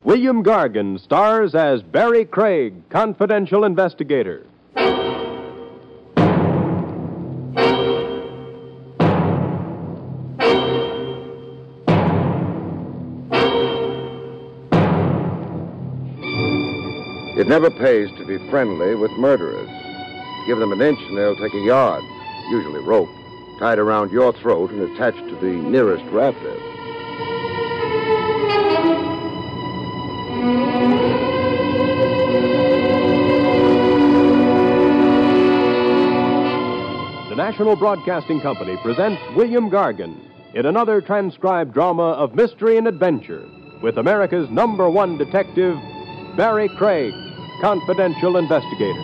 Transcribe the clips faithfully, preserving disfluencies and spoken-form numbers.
William Gargan stars as Barry Craig, confidential investigator. It never pays to be friendly with murderers. Give them an inch and they'll take a yard, usually rope, tied around your throat and attached to the nearest rafter. The National Broadcasting Company presents William Gargan in another transcribed drama of mystery and adventure with America's number one detective, Barry Craig, confidential investigator.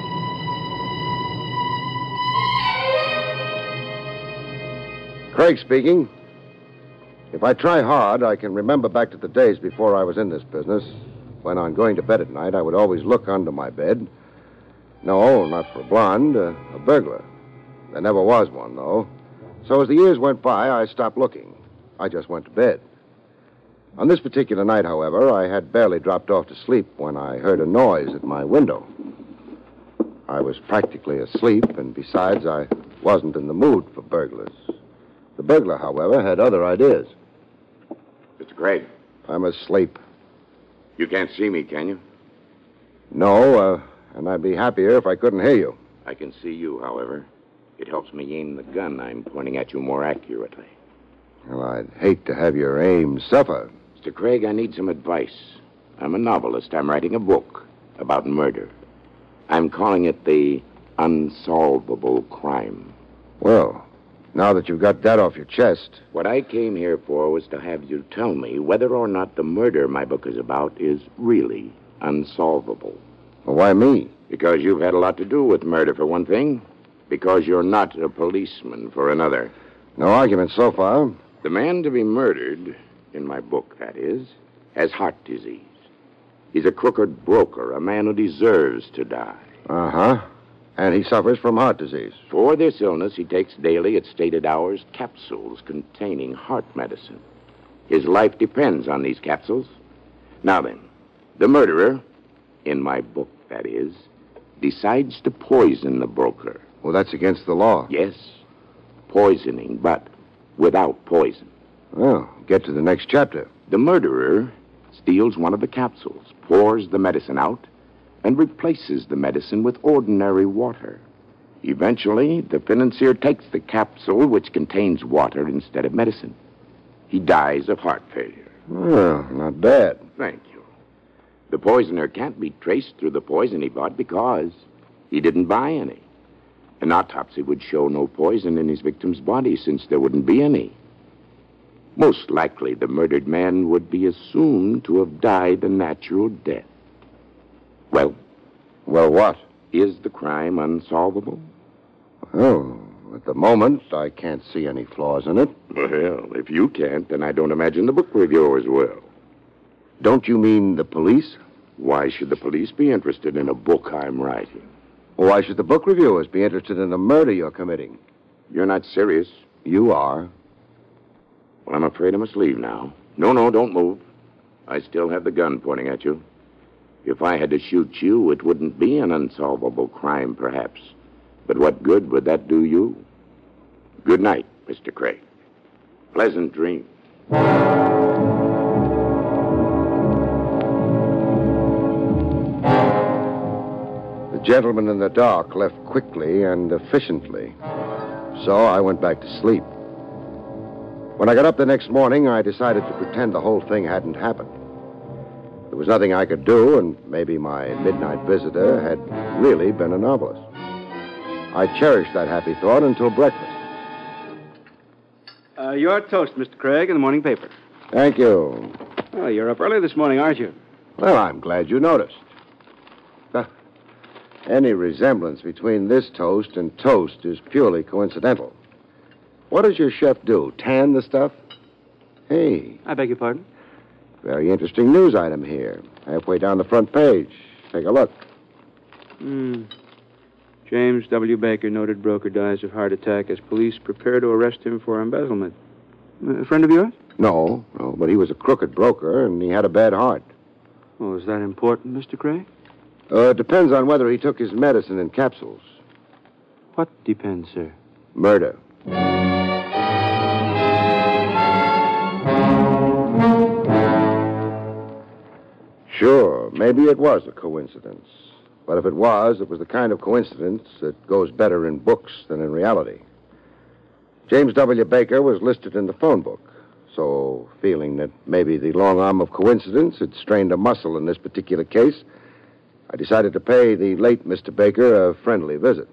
Craig speaking. If I try hard, I can remember back to the days before I was in this business, when on going to bed at night, I would always look under my bed. No, not for a blonde, uh, a burglar. There never was one, though. So as the years went by, I stopped looking. I just went to bed. On this particular night, however, I had barely dropped off to sleep when I heard a noise at my window. I was practically asleep, and besides, I wasn't in the mood for burglars. The burglar, however, had other ideas. Mister Craig. I'm asleep. You can't see me, can you? No, uh, and I'd be happier if I couldn't hear you. I can see you, however. It helps me aim the gun I'm pointing at you more accurately. Well, I'd hate to have your aim suffer. Mister Craig, I need some advice. I'm a novelist. I'm writing a book about murder. I'm calling it The Unsolvable Crime. Well, now that you've got that off your chest... What I came here for was to have you tell me whether or not the murder my book is about is really unsolvable. Well, why me? Because you've had a lot to do with murder, for one thing. Because you're not a policeman, for another. No argument so far. The man to be murdered, in my book, that is, has heart disease. He's a crooked broker, a man who deserves to die. Uh-huh. And he suffers from heart disease. For this illness, he takes daily, at stated hours, capsules containing heart medicine. His life depends on these capsules. Now then, the murderer, in my book, that is, decides to poison the broker. Well, that's against the law. Yes, poisoning, but without poison. Well, get to the next chapter. The murderer steals one of the capsules, pours the medicine out, and replaces the medicine with ordinary water. Eventually, the financier takes the capsule, which contains water instead of medicine. He dies of heart failure. Well, not bad. Thank you. The poisoner can't be traced through the poison he bought because he didn't buy any. An autopsy would show no poison in his victim's body since there wouldn't be any. Most likely, the murdered man would be assumed to have died a natural death. Well? Well, what? Is the crime unsolvable? Oh, at the moment, I can't see any flaws in it. Well, if you can't, then I don't imagine the book reviewers will. Don't you mean the police? Why should the police be interested in a book I'm writing? Why should the book reviewers be interested in the murder you're committing? You're not serious. You are. Well, I'm afraid I must leave now. No, no, don't move. I still have the gun pointing at you. If I had to shoot you, it wouldn't be an unsolvable crime, perhaps. But what good would that do you? Good night, Mister Craig. Pleasant dreams. The gentleman in the dark left quickly and efficiently. So I went back to sleep. When I got up the next morning, I decided to pretend the whole thing hadn't happened. There was nothing I could do, and maybe my midnight visitor had really been a novelist. I cherished that happy thought until breakfast. Uh, your toast, Mister Craig, in the morning paper. Thank you. Oh, you're up early this morning, aren't you? Well, I'm glad you noticed. Uh, any resemblance between this toast and toast is purely coincidental. What does your chef do? Tan the stuff? Hey. I beg your pardon? Very interesting news item here. Halfway down the front page. Take a look. Hmm. James W. Baker, noted broker, dies of heart attack as police prepare to arrest him for embezzlement. A friend of yours? No, no, but he was a crooked broker, and he had a bad heart. Oh, is that important, Mister Craig? Uh, it depends on whether he took his medicine in capsules. What depends, sir? Murder. Sure, maybe it was a coincidence. But if it was, it was the kind of coincidence that goes better in books than in reality. James W. Baker was listed in the phone book. So, feeling that maybe the long arm of coincidence had strained a muscle in this particular case, I decided to pay the late Mister Baker a friendly visit.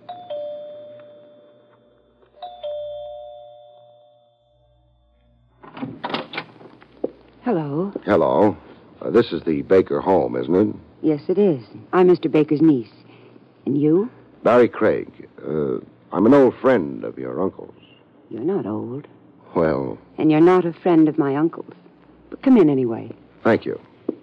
Hello. Hello. Uh, this is the Baker home, isn't it? Yes, it is. I'm Mister Baker's niece. And you? Barry Craig. Uh, I'm an old friend of your uncle's. You're not old. Well, And you're not a friend of my uncle's. But come in anyway. thank you.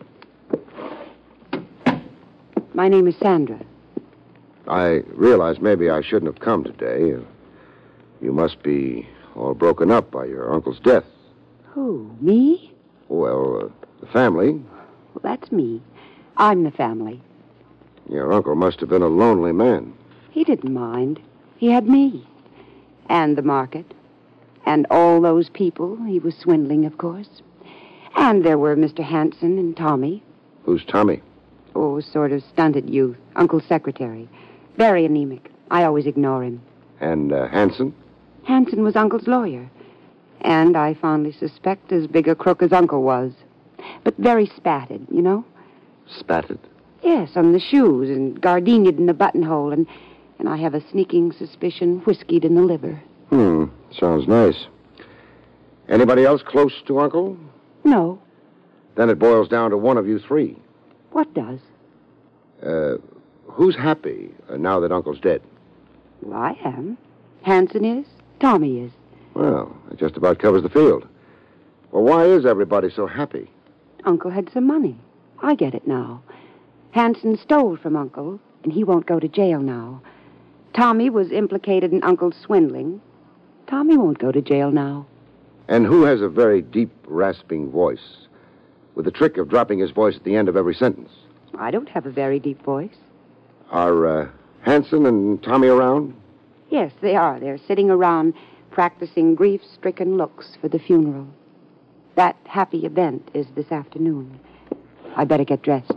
My name is Sandra. I realize maybe I shouldn't have come today. Uh, You must be all broken up by your uncle's death. Who? Me? Well, uh, the family. Well, that's me. I'm the family. Your uncle must have been a lonely man. He didn't mind. He had me. And the market. And all those people he was swindling, of course. And there were Mister Hanson and Tommy. Who's Tommy? Oh, sort of stunted youth. Uncle's secretary. Very anemic. I always ignore him. And uh, Hanson? Hanson was Uncle's lawyer. And I fondly suspect as big a crook as Uncle was. But very spatted, you know? Spatted? Yes, on the shoes and gardenia'd in the buttonhole. And, and I have a sneaking suspicion whiskeyed in the liver. Hmm, sounds nice. Anybody else close to Uncle? No. Then it boils down to one of you three. What does? Uh, who's happy uh, now that Uncle's dead? Well, I am. Hanson is. Tommy is. Well, it just about covers the field. Well, why is everybody so happy? Uncle had some money. I get it now. Hanson stole from Uncle, and he won't go to jail now. Tommy was implicated in Uncle's swindling. Tommy won't go to jail now. And who has a very deep, rasping voice, with the trick of dropping his voice at the end of every sentence? I don't have a very deep voice. Are uh, Hanson and Tommy around? Yes, they are. They're sitting around practicing grief-stricken looks for the funeral. That happy event is this afternoon. I better get dressed.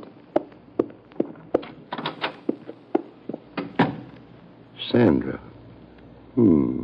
Sandra. Hmm.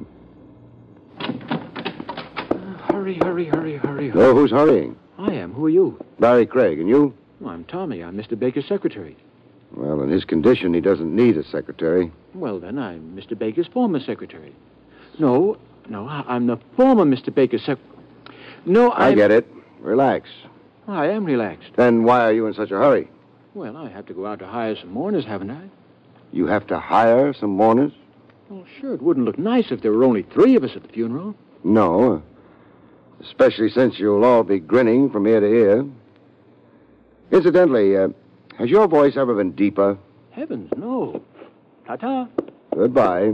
Hurry, hurry, hurry, hurry, hurry. Oh, who's hurrying? I am. Who are you? Barry Craig, and you? Oh, I'm Tommy. I'm Mister Baker's secretary. Well, in his condition, he doesn't need a secretary. Well, then, I'm Mister Baker's former secretary. No, no, I- I'm the former Mister Baker's sec... No, I I'm... get it. Relax. I am relaxed. Then why are you in such a hurry? Well, I have to go out to hire some mourners, haven't I? You have to hire some mourners? Well, sure, it wouldn't look nice if there were only three of us at the funeral. No. Especially since you'll all be grinning from ear to ear. Incidentally, uh, has your voice ever been deeper? Heavens, no. Ta-ta. Goodbye.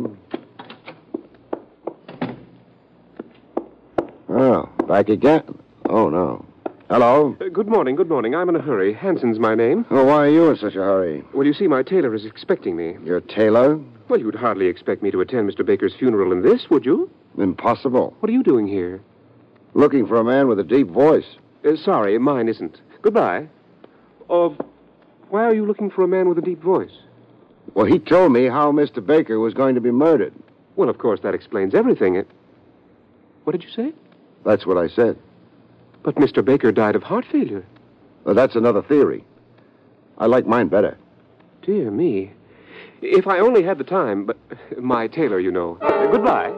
Oh, back again? Oh, no. Hello? Uh, good morning, good morning. I'm in a hurry. Hanson's my name. Oh, why are you in such a hurry? Well, you see, my tailor is expecting me. Your tailor? Well, you'd hardly expect me to attend Mister Baker's funeral in this, would you? Impossible. What are you doing here? Looking for a man with a deep voice. Uh, sorry, mine isn't. Goodbye. Uh, why are you looking for a man with a deep voice? Well, he told me how Mister Baker was going to be murdered. Well, of course, that explains everything. It... What did you say? That's what I said. But Mister Baker died of heart failure. Well, that's another theory. I like mine better. Dear me. If I only had the time, but my tailor, you know. Uh, goodbye.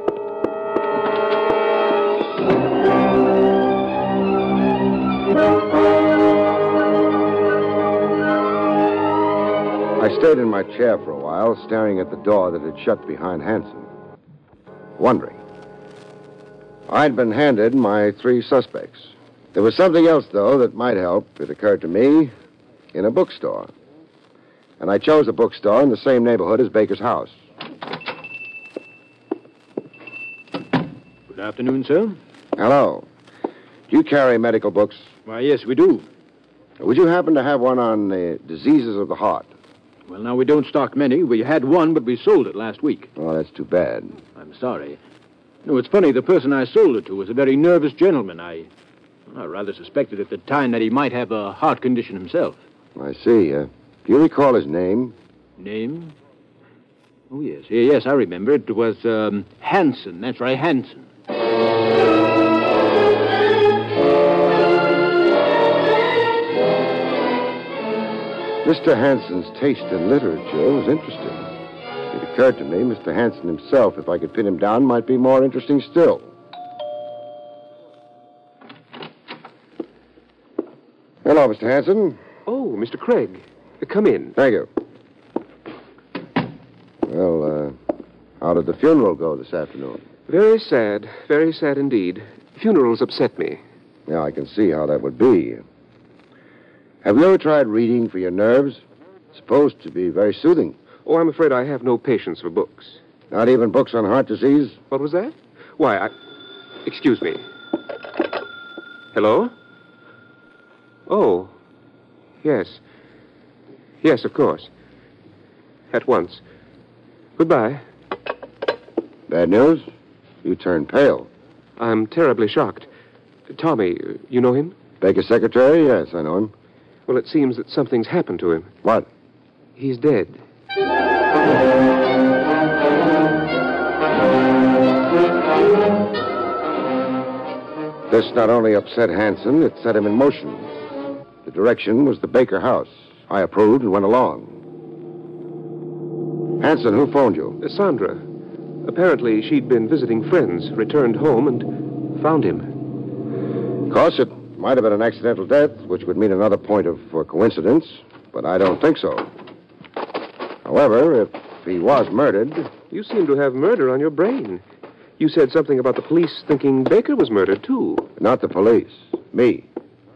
I stayed in my chair for a while, staring at the door that had shut behind Hanson, wondering. I'd been handed my three suspects. There was something else, though, that might help, it occurred to me, in a bookstore. And I chose a bookstore in the same neighborhood as Baker's house. Good afternoon, sir. Hello. Do you carry medical books? Why, yes, we do. Would you happen to have one on the diseases of the heart? Well, now, we don't stock many. We had one, but we sold it last week. Oh, that's too bad. I'm sorry. No, it's funny. The person I sold it to was a very nervous gentleman. I, I rather suspected at the time that he might have a heart condition himself. I see. Uh, do you recall his name? Name? Oh, yes. Yeah, yes, I remember. It was um, Hanson. That's right, Hanson. Mister Hanson's taste in literature was interesting. It occurred to me Mister Hanson himself, if I could pin him down, might be more interesting still. Hello, Mister Hanson. Oh, Mister Craig. Come in. Thank you. Well, uh, how did the funeral go this afternoon? Very sad. Very sad indeed. Funerals upset me. Yeah, I can see how that would be. Have you ever tried reading for your nerves? It's supposed to be very soothing. Oh, I'm afraid I have no patience for books. Not even books on heart disease? What was that? Why, I... Excuse me. Hello? Oh. Yes. Yes, of course. At once. Goodbye. Bad news? You turned pale. I'm terribly shocked. Tommy, you know him? Baker's secretary? Yes, I know him. Well, it seems that something's happened to him. What? He's dead. This not only upset Hanson, it set him in motion. The direction was the Baker house. I approved and went along. Hanson, who phoned you? Uh, Sandra. Apparently, she'd been visiting friends, returned home, and found him. Of course, it might have been an accidental death, which would mean another point of uh, coincidence, but I don't think so. However, if he was murdered... You seem to have murder on your brain. You said something about the police thinking Baker was murdered, too. Not the police. Me.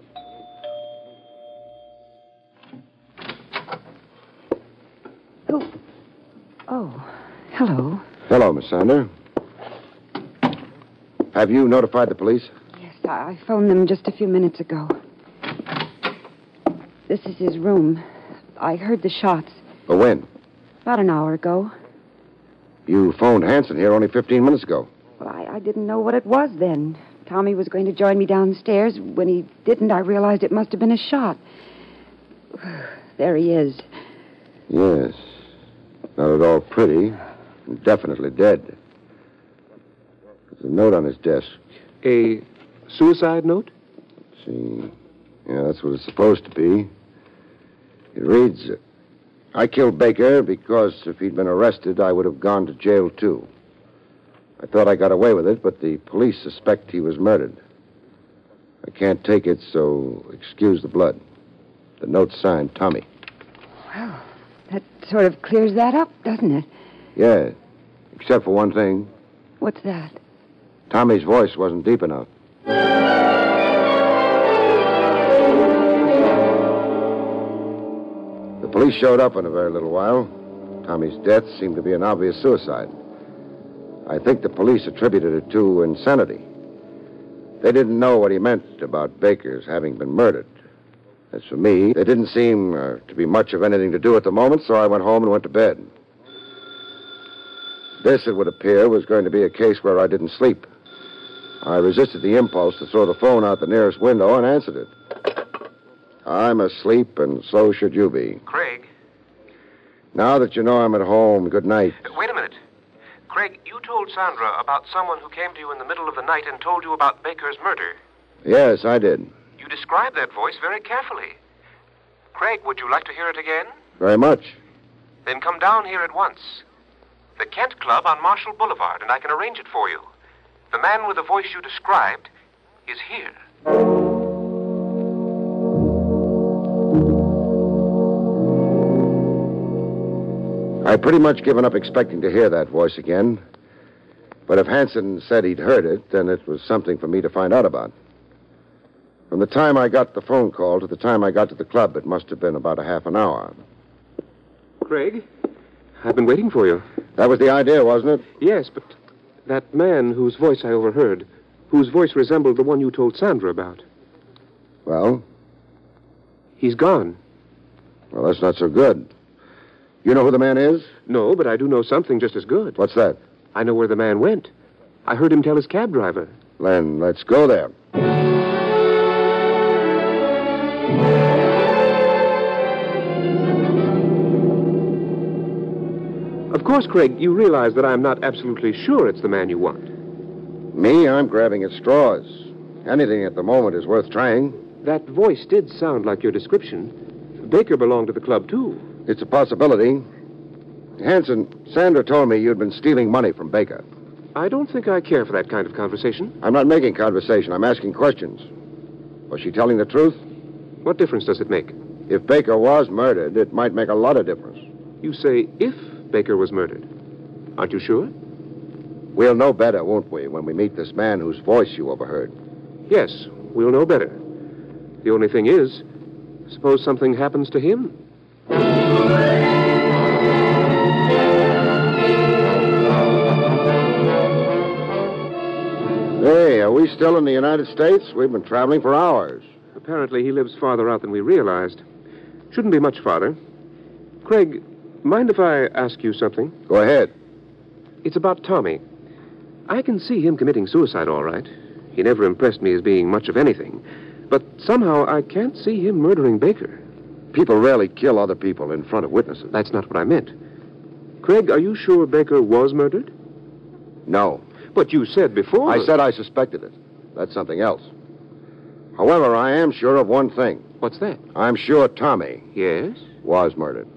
Oh. Oh. Hello. Hello, Miss Sander. Have you notified the police? Yes, I phoned them just a few minutes ago. This is his room. I heard the shots. But when? About an hour ago. You phoned Hanson here only fifteen minutes ago. Well, I, I didn't know what it was then. Tommy was going to join me downstairs. When he didn't, I realized it must have been a shot. There he is. Yes. Not at all pretty. And definitely dead. There's a note on his desk. A suicide note? Let's see. Yeah, that's what it's supposed to be. It reads, I killed Baker because if he'd been arrested, I would have gone to jail, too. I thought I got away with it, but the police suspect he was murdered. I can't take it, so excuse the blood. The note's signed Tommy. Well, that sort of clears that up, doesn't it? Yeah, except for one thing. What's that? Tommy's voice wasn't deep enough. The police showed up in a very little while. Tommy's death seemed to be an obvious suicide. I think the police attributed it to insanity. They didn't know what he meant about Baker's having been murdered. As for me, there didn't seem uh, to be much of anything to do at the moment, so I went home and went to bed. This, it would appear, was going to be a case where I didn't sleep. I resisted the impulse to throw the phone out the nearest window and answered it. I'm asleep, and so should you be. Craig? Now that you know I'm at home, good night. Wait a minute. Craig, you told Sandra about someone who came to you in the middle of the night and told you about Baker's murder. Yes, I did. You described that voice very carefully. Craig, would you like to hear it again? Very much. Then come down here at once. The Kent Club on Marshall Boulevard, and I can arrange it for you. The man with the voice you described is here. I'd pretty much given up expecting to hear that voice again. But if Hanson said he'd heard it, then it was something for me to find out about. From the time I got the phone call to the time I got to the club, it must have been about a half an hour. Craig, I've been waiting for you. That was the idea, wasn't it? Yes, but that man whose voice I overheard, whose voice resembled the one you told Sandra about. Well? He's gone. Well, that's not so good. You know who the man is? No, but I do know something just as good. What's that? I know where the man went. I heard him tell his cab driver. Then let's go there. Of course, Craig, you realize that I'm not absolutely sure it's the man you want. Me, I'm grabbing at straws. Anything at the moment is worth trying. That voice did sound like your description. Baker belonged to the club, too. It's a possibility. Hanson, Sandra told me you'd been stealing money from Baker. I don't think I care for that kind of conversation. I'm not making conversation. I'm asking questions. Was she telling the truth? What difference does it make? If Baker was murdered, it might make a lot of difference. You say if Baker was murdered. Aren't you sure? We'll know better, won't we, when we meet this man whose voice you overheard? Yes, we'll know better. The only thing is, suppose something happens to him. Hey, are we still in the United States? We've been traveling for hours. Apparently, he lives farther out than we realized. Shouldn't be much farther. Craig, mind if I ask you something? Go ahead. It's about Tommy. I can see him committing suicide, all right. He never impressed me as being much of anything. But somehow I can't see him murdering Baker. People rarely kill other people in front of witnesses. That's not what I meant. Craig, are you sure Baker was murdered? No. But you said before... I said I suspected it. That's something else. However, I am sure of one thing. What's that? I'm sure Tommy... Yes? ...was murdered.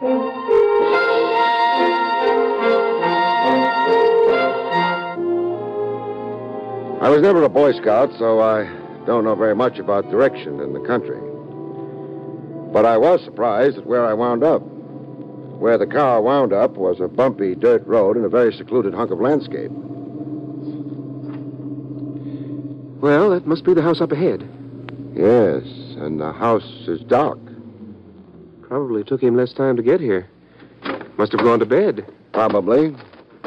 I was never a Boy Scout, so I don't know very much about direction in the country. But I was surprised at where I wound up. Where the car wound up was a bumpy dirt road and a very secluded hunk of landscape. Well, that must be the house up ahead. Yes, and the house is dark. Probably took him less time to get here. Must have gone to bed. Probably.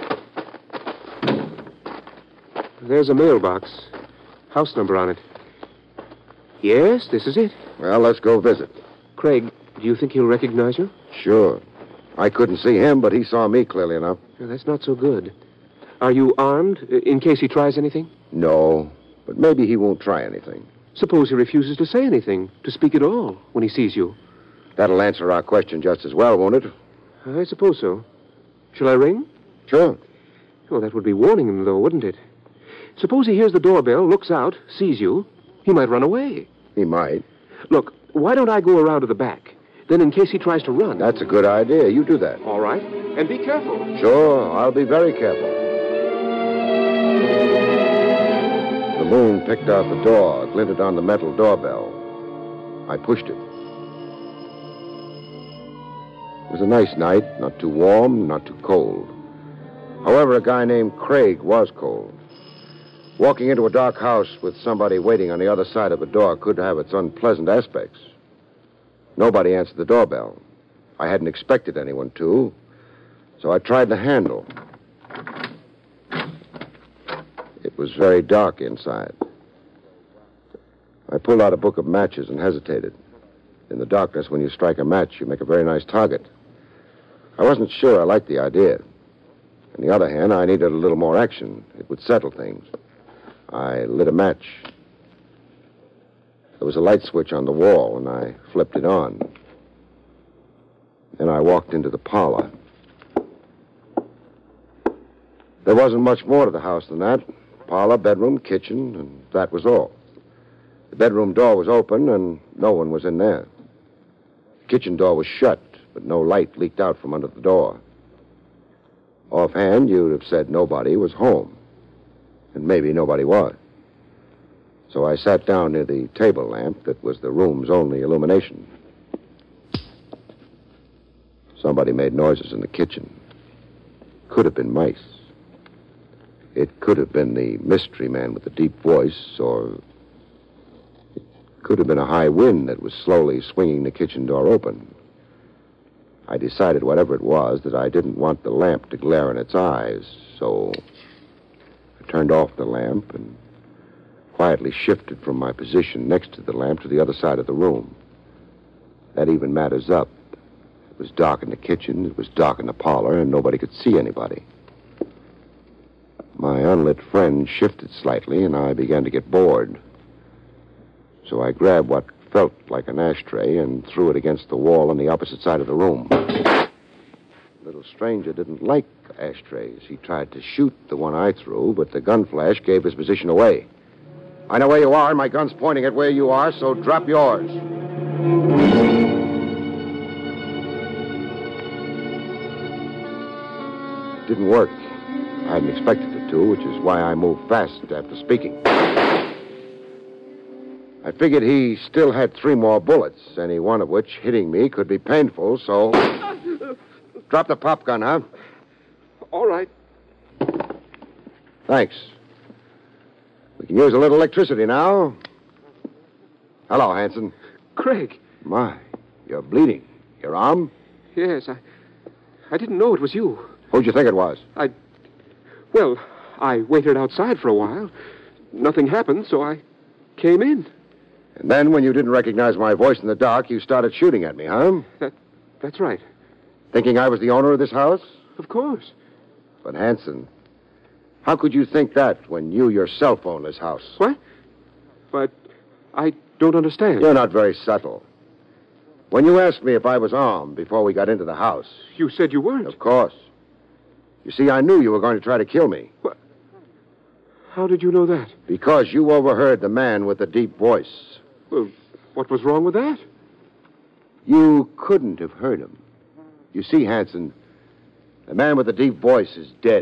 There's a mailbox. House number on it. Yes, this is it. Well, let's go visit. Craig, do you think he'll recognize you? Sure. I couldn't see him, but he saw me clearly enough. Yeah, that's not so good. Are you armed, in case he tries anything? No, but maybe he won't try anything. Suppose he refuses to say anything, to speak at all, when he sees you. That'll answer our question just as well, won't it? I suppose so. Shall I ring? Sure. Oh, that would be warning him, though, wouldn't it? Suppose he hears the doorbell, looks out, sees you. He might run away. He might. Look, why don't I go around to the back? Then in case he tries to run... That's a good idea. You do that. All right. And be careful. Sure, I'll be very careful. The moon picked out the door, glinted on the metal doorbell. I pushed it. It was a nice night, not too warm, not too cold. However, a guy named Craig was cold. Walking into a dark house with somebody waiting on the other side of the door could have its unpleasant aspects. Nobody answered the doorbell. I hadn't expected anyone to, so I tried the handle. It was very dark inside. I pulled out a book of matches and hesitated. In the darkness, when you strike a match, you make a very nice target. I wasn't sure I liked the idea. On the other hand, I needed a little more action. It would settle things. I lit a match. There was a light switch on the wall, and I flipped it on. Then I walked into the parlor. There wasn't much more to the house than that. Parlor, bedroom, kitchen, and that was all. The bedroom door was open, and no one was in there. The kitchen door was shut, but no light leaked out from under the door. Offhand, you'd have said nobody was home. And maybe nobody was. So I sat down near the table lamp that was the room's only illumination. Somebody made noises in the kitchen. Could have been mice. It could have been the mystery man with the deep voice, or it could have been a high wind that was slowly swinging the kitchen door open. I decided, whatever it was, that I didn't want the lamp to glare in its eyes, so I turned off the lamp and quietly shifted from my position next to the lamp to the other side of the room. That even matters up. It was dark in the kitchen, it was dark in the parlor, and nobody could see anybody. My unlit friend shifted slightly, and I began to get bored. So I grabbed what felt like an ashtray and threw it against the wall on the opposite side of the room. The little stranger didn't like ashtrays. He tried to shoot the one I threw, but the gun flash gave his position away. I know where you are. My gun's pointing at where you are, so drop yours. It didn't work. I hadn't expected it to, which is why I moved fast after speaking. I figured he still had three more bullets, any one of which hitting me could be painful, so... Drop the pop gun, huh? All right. Thanks. We can use a little electricity now. Hello, Hanson. Craig. My, you're bleeding. Your arm? Yes, I... I didn't know it was you. Who'd you think it was? I... Well, I waited outside for a while. Nothing happened, so I came in. And then, when you didn't recognize my voice in the dark, you started shooting at me, huh? That... That's right. Thinking I was the owner of this house? Of course. But, Hanson, how could you think that when you yourself own this house? What? But I don't understand. You're not very subtle. When you asked me if I was armed before we got into the house... You said you weren't. Of course. You see, I knew you were going to try to kill me. What? How did you know that? Because you overheard the man with the deep voice. Well, what was wrong with that? You couldn't have heard him. You see, Hanson, the man with the deep voice is dead.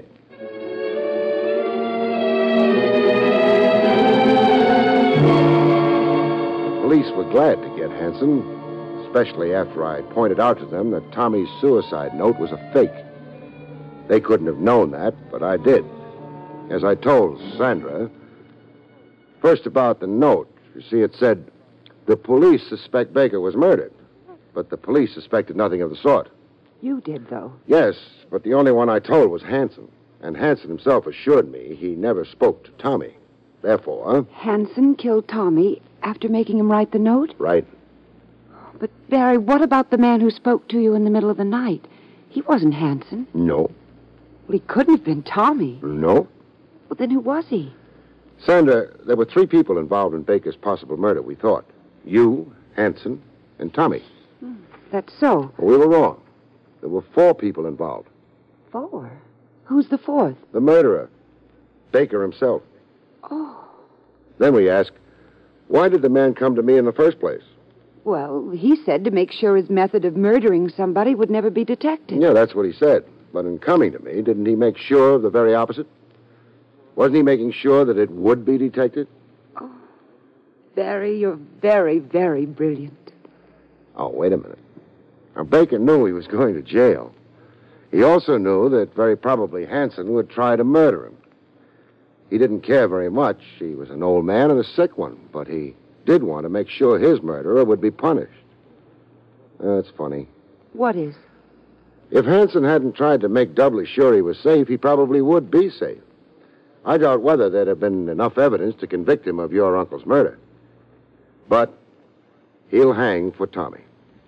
The police were glad to get Hanson, especially after I pointed out to them that Tommy's suicide note was a fake. They couldn't have known that, but I did. As I told Sandra. First about the note. You see, it said, the police suspect Baker was murdered, but the police suspected nothing of the sort. You did, though. Yes, but the only one I told was Hanson. And Hanson himself assured me he never spoke to Tommy. Therefore... Hanson killed Tommy after making him write the note? Right. But, Barry, what about the man who spoke to you in the middle of the night? He wasn't Hanson. No. Well, he couldn't have been Tommy. No. Well, then who was he? Sandra, there were three people involved in Baker's possible murder, we thought. You, Hanson, and Tommy. Hmm, that's so. Well, we were wrong. There were four people involved. Four? Who's the fourth? The murderer. Baker himself. Oh. Then we asked, why did the man come to me in the first place? Well, he said to make sure his method of murdering somebody would never be detected. Yeah, that's what he said. But in coming to me, didn't he make sure of the very opposite? Wasn't he making sure that it would be detected? Oh, Barry, you're very, very brilliant. Oh, wait a minute. Now, Baker knew he was going to jail. He also knew that very probably Hanson would try to murder him. He didn't care very much. He was an old man and a sick one, but he did want to make sure his murderer would be punished. That's funny. What is? If Hanson hadn't tried to make doubly sure he was safe, he probably would be safe. I doubt whether there'd have been enough evidence to convict him of your uncle's murder. But he'll hang for Tommy.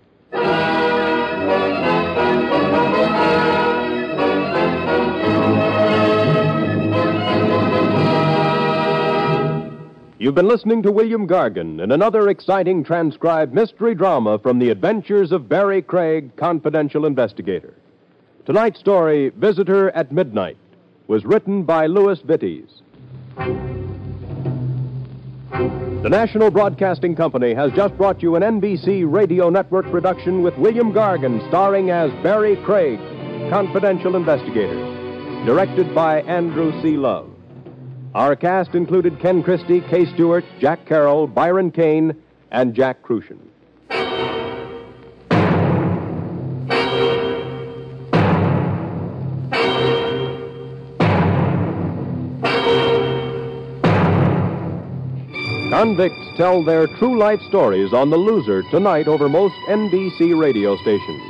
You've been listening to William Gargan in another exciting transcribed mystery drama from the adventures of Barry Craig, confidential investigator. Tonight's story, Visitor at Midnight, was written by Louis Vittes. The National Broadcasting Company has just brought you an N B C Radio Network production with William Gargan starring as Barry Craig, confidential investigator, directed by Andrew C. Love. Our cast included Ken Christie, Kay Stewart, Jack Carroll, Byron Kane, and Jack Crucian. Convicts tell their true life stories on The Loser tonight over most N B C radio stations.